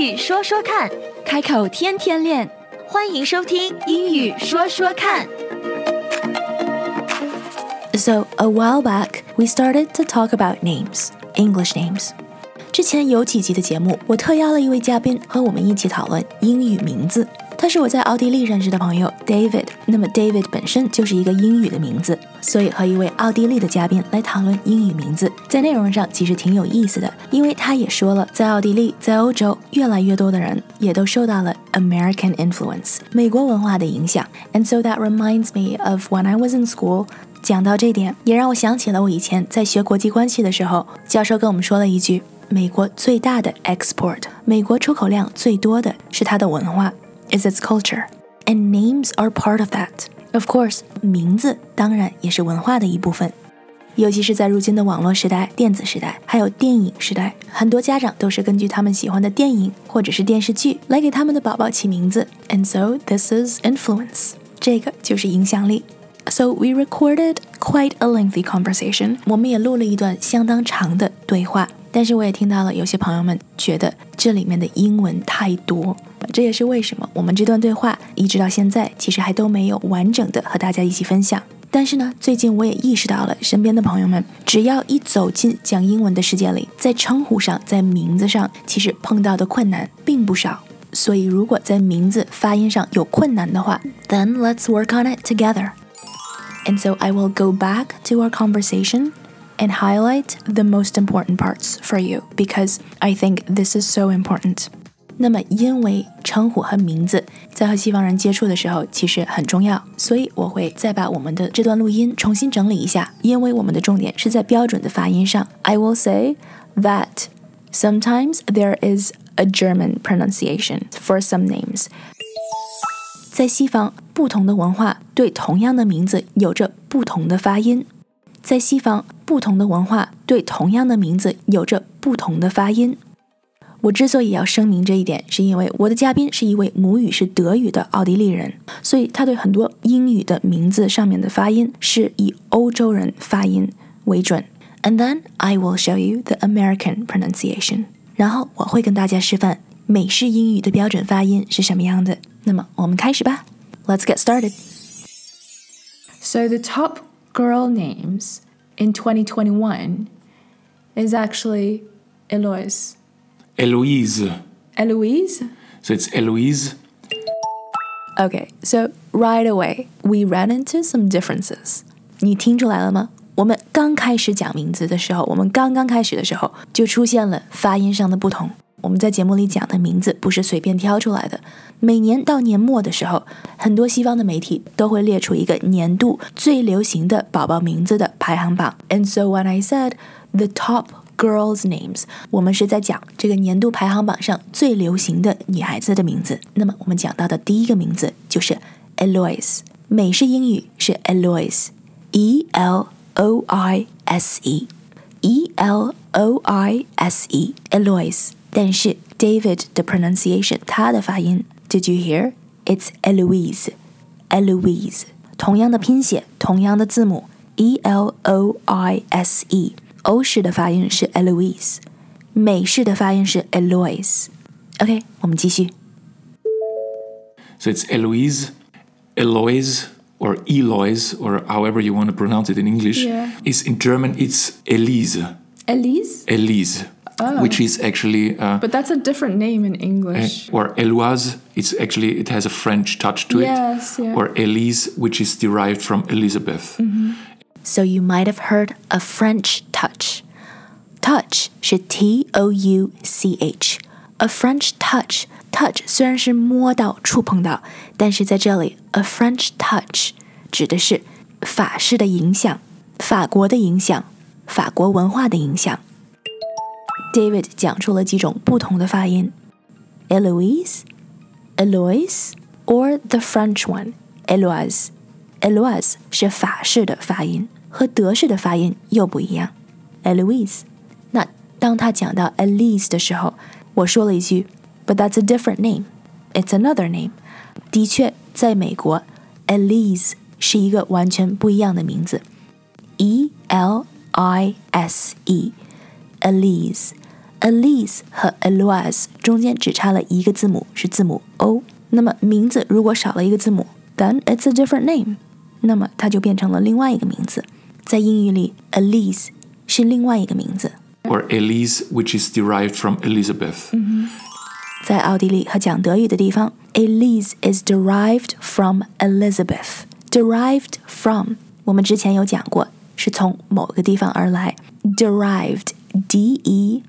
语说说看， 开口天天练， 欢迎收听英语说说看。 So, a while back, we started to talk about names, English names. 之前有几集的节目，我特邀了一位嘉宾和我们一起讨论英语名字。他是我在奥地利认识的朋友 David， 那么 David 本身就是一个英语的名字，所以和一位奥地利的嘉宾来讨论英语名字，在内容上其实挺有意思的，因为他也说了，在奥地利，在欧洲，越来越多的人也都受到了 American influence， 美国文化的影响。And so that reminds me of when I was in school。讲到这点，也让我想起了我以前在学国际关系的时候，教授跟我们说了一句，美国最大的 export， 美国出口量最多的是它的文化 is its culture. And names are part of that. Of course, 名字当然也是文化的一部分。尤其是在如今的网络时代、电子时代，还有电影时代，很多家长都是根据他们喜欢的电影或者是电视剧来给他们的宝宝起名字。And so this is influence. 这个就是影响力。So we recorded quite a lengthy conversation. 我们也录了一段相当长的对话，但是我也听到了有些朋友们觉得这里面的英文太多，这也是为什么我们这段对话一直到现在其实还都没有完整的和大家一起分享。但是呢，最近我也意识到了身边的朋友们，只要一走进讲英文的世界里，在称呼上，在名字上，其实碰到的困难并不少。所以如果在名字发音上有困难的话， then let's work on it together.And so I will go back to our conversation and highlight the most important parts for you because I think this is so important. 那么因为称呼和名字在和西方人接触的时候其实很重要，所以我会再把我们的这段录音重新整理一下，因为我们的重点是在标准的发音上。I will say that sometimes there is a German pronunciation for some names.在西方，不同的文化对同样的名字有着不同的发音。在西方，不同的文化对同样的名字有着不同的发音。我之所以要声明这一点，是因为我的嘉宾是一位母语是德语的奥地利人，所以他对很多英语的名字上面的发音是以欧洲人发音为准。And then I will show you the American pronunciation. 然后我会跟大家示范美式英语的标准发音是什么样的。那么我们开始吧。Let's get started. So the top girl names in 2021 is actually Eloise. Eloise. Eloise? So it's Eloise. Okay, so right away, we ran into some differences. 你听出来了吗？我们刚开始讲名字的时候，就出现了发音上的不同。我们在节目里讲的名字不是随便挑出来的，每年到年末的时候，很多西方的媒体都会列出一个年度最流行的宝宝名字的排行榜。And so when I said the top girls' names， 我们是在讲这个年度排行榜上最流行的女孩子的名字。那么我们讲到的第一个名字就是 Eloise， 美式英语是 Eloise， E-L-O-I-S-E， E-L-O-I-S-E， Eloise。但是 David 的 pronunciation 他的发音 Did you hear? It's Eloise. Eloise 同样的拼写，同样的字母 E-L-O-I-S-E 欧式的发音是 Eloise， 美式的发音是 Eloise。 OK， 我们继续。 So it's Eloise, Eloise, or Eloise, or however you want to pronounce it in English. Yeah. Is in German, it's Elise. Elise? Elise. Oh. Which is actually But that's a different name in English. or Eloise, it has a French touch to Yes, it. yeah. Or Elise, which is derived from Elizabeth. Mm-hmm. So you might have heard a French touch. Touch 是 T-O-U-C-H. A French touch. Touch 虽然是摸到、触碰到，但是在这里 a French touch 指的是法式的影响、法国的影响、法国文化的影响。David 讲出了几种不同的发音 Eloise, Eloise, or the French one, Eloise. Eloise 是法式的发音，和德式的发音又不一样 Eloise。 那当他讲到 Elise 的时候，我说了一句 But that's a different name. It's another name. 的确，在美国 Elise 是一个完全不一样的名字 E-L-I-S-E Elise Elise 和 Eloise 中间只差了一个字母，是字母 O。那么名字如果少了一个字母 then it's a different name， 那么它就变成了另外一个名字。在英语里 Elise 是另外一个名字。 Or Elise, which is derived from Elizabeth. 在奥地利和讲德语的地方 Elise is derived from Elizabeth. Derived from 我们之前有讲过，是从某个地方而来。Derived D-E-R-I-V-E-D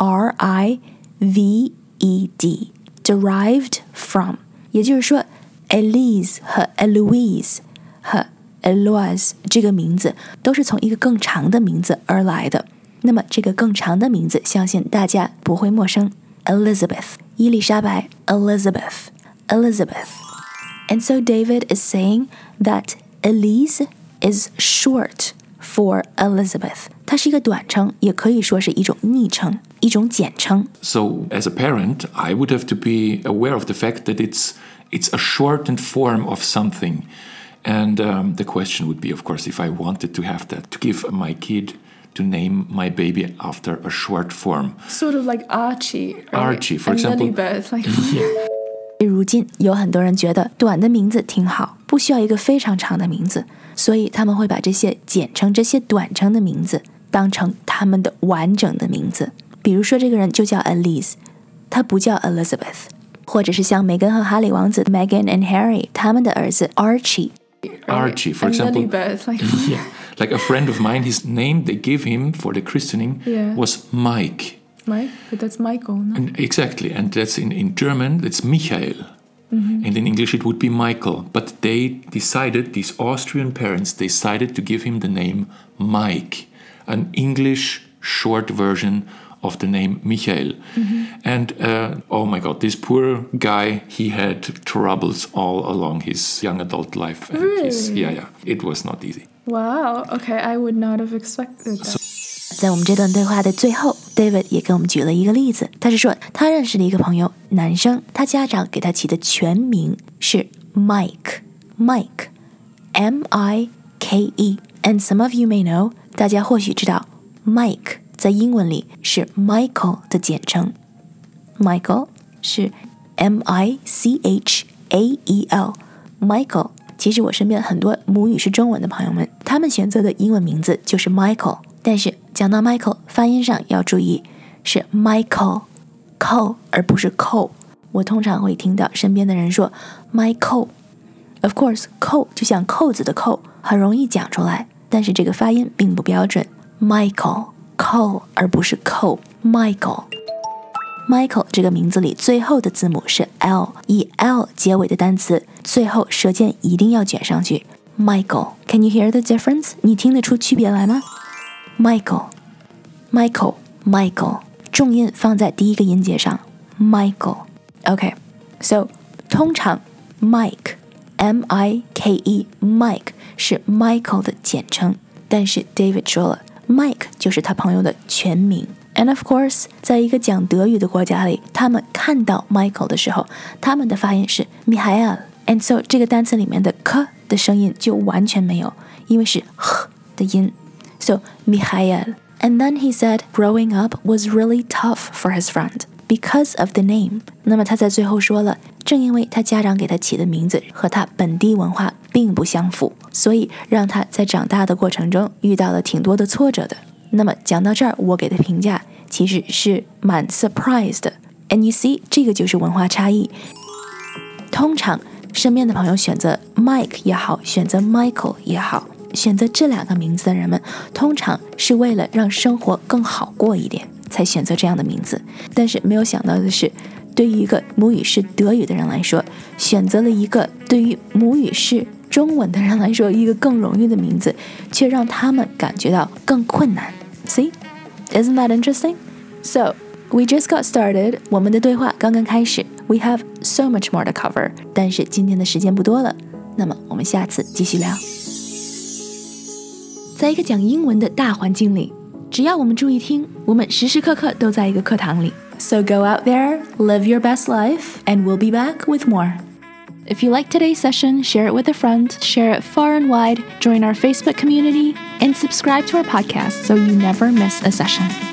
Derived from 也就是说 Elise 和 Eloise 和 Eloise 这个名字都是从一个更长的名字而来的。那么这个更长的名字相信大家不会陌生 Elizabeth 伊丽莎白 Elizabeth And so David is saying that Elise is short for Elizabeth 它是一个短称，也可以说是一种昵称，一种简称。 So as a parent, I would have to be aware of the fact that it's a shortened form of something. And the question would be, of course, if I wanted to have that, to give my kid to name my baby after a short form. Sort of like Archie, right? Archie, for and example. Lilybeth, like 如今有很多人觉得短的名字挺好，不需要一个非常长的名字，所以他们会把这些简称、这些短称的名字当成他们的完整的名字。比如说这个人就叫 Elise， 他不叫 Elizabeth， 或者是像梅根和哈利王子 Meghan and Harry 他们的儿子 Archie， Archie, for and example. Lilybeth, like Like a friend of mine, his name they gave him for the christening was Mike. Mike, but that's Michael, no? And exactly, and that's in German, that's Michael. And in English it would be Michael. But they decided, these Austrian parents decided to give him the name Mike, an English short version of the name Michael. And oh my God, this poor guy, he had troubles all along his young adult life. And Really? It was not easy. Wow, okay, I would not have expected that. 在我们这段对话的最后 David 也给我们举了一个例子，他是说他认识的一个朋友，男生，他家长给他起的全名是 Mike M-I-K-E And some of you may know 大家或许知道 Mike 在英文里是 Michael 的简称， Michael 是 M-I-C-H-A-E-L Michael 其实我身边很多母语是中文的朋友们，他们选择的英文名字就是 Michael， 但是讲到 Michael 发音上要注意，是 Michael 扣而不是扣。我通常会听到身边的人说 Michael Of course 扣就像扣子的扣，很容易讲出来，但是这个发音并不标准。 Michael 扣而不是扣 Michael这个名字里最后的字母是 L， 以 L 结尾的单词最后舌尖一定要卷上去。 Michael Can you hear the difference？ 你听得出区别来吗？ Michael 重音放在第一个音节上 Michael OK So 通常 Mike M-I-K-E Mike 是 Michael 的简称，但是 David 说了 Mike 就是他朋友的全名。And of course 在一个讲德语的国家里，他们看到 Michael 的时候，他们的发音是 Michael And so 这个单词里面的 k 的声音就完全没有，因为是 h 的音 So Michael And then he said growing up was really tough for his friend because of the name 那么他在最后说了，正因为他家长给他起的名字和他本地文化并不相符，所以让他在长大的过程中遇到了挺多的挫折的。那么讲到这儿，我给的评价其实是蛮 surprised 的。 And you see 这个就是文化差异。通常身边的朋友选择 Mike 也好，选择 Michael 也好，选择这两个名字的人们通常是为了让生活更好过一点才选择这样的名字，但是没有想到的是，对于一个母语是德语的人来说，选择了一个对于母语是中文的人来说一个更容易的名字，却让他们感觉到更困难。 See? Isn't that interesting? So, we just got started. 我们的对话刚刚开始。We have so much more to cover. 但是今天的时间不多了，那么我们下次继续聊。在一个讲英文的大环境里，只要我们注意听，我们时时刻刻都在一个课堂里。So go out there, live your best life, and we'll be back with more. If you like today's session, share it with a friend, share it far and wide, join our Facebook community, and subscribe to our podcast so you never miss a session.